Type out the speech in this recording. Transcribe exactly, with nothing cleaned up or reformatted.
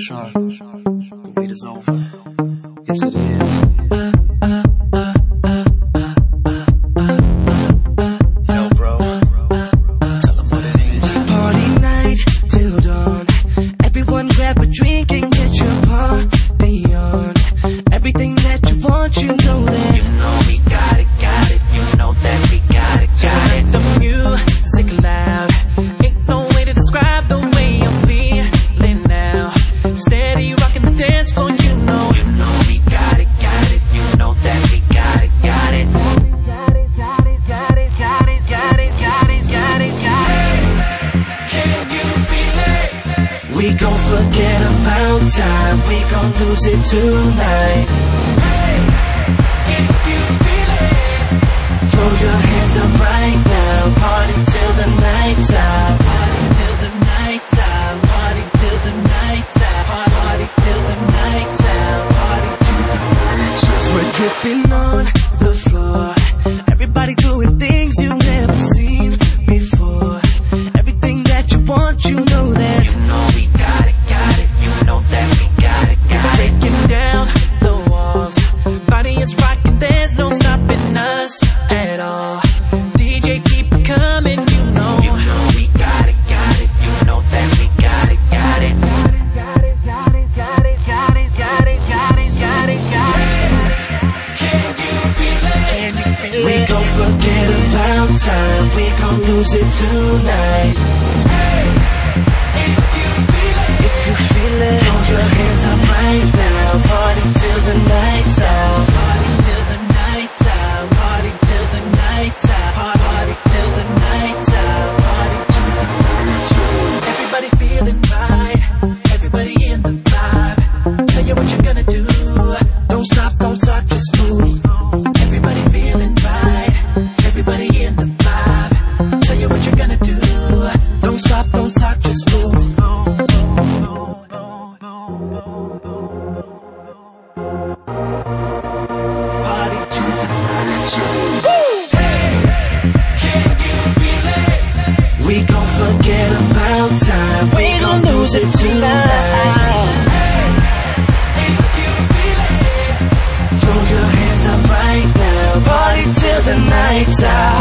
Sean, the wait is over. Yes, it is. Yo, bro, tell them what it is. Party night till dawn. Everyone grab a drink and get your party on. Everything that you want, you know that. You know we got it, got it. You know that we got it, got it. The music loud. Ain't no way to describe the way I'm feeling now. Steady rocking the dance floor, you know. You know we got it, got it. You know that we got it, got it. Got it, got it, got it, got it, got it, got it, got it, got it. Can you feel it? We gon' forget about time. We gon' lose it tonight. If you feel it, throw your hands up right now. Party till the night's out. party till the night's out. Party till the night's out. Party till the night's out. Party till the night's out. We're dripping on the floor. Everybody doing things you've never seen before. Everything that you want, you know that. You know we got it, got it. You know that we got it, got it. Breaking down the walls. Body is rocking, there's no stopping us at all. D J keep it coming, you know. You know we got it, got it. You know that we got it, got it. Got it, got it, got it, got it, got it, got it, got it, got it. Can you feel it? Can you feel it? We gon' forget about time. We gon' lose it tonight. If you feel it, If you feel it, throw your hands up right now. Party till the night's out. party till the night's out. Party till the night's out. Party till the night's out. Party till the night's out. Everybody feeling right. Everybody in the vibe. Tell you what you're gonna do. Don't stop, don't talk, just move. Everybody feeling right. Everybody in the vibe. Tell you what you're gonna do. Don't stop, don't talk, just move. Party to the night's out. Can you feel it? We gon' forget about time. We gon' lose it tonight. If you feel it, Throw your hands up right now. Party till the night's out.